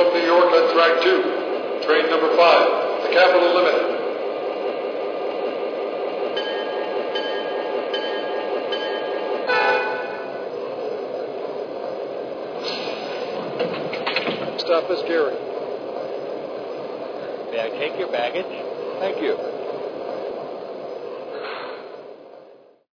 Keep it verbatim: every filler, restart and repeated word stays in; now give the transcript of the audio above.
from New York on track two. Train number five, the Capital Limited. Stop us, Gary. May I take your baggage? Thank you.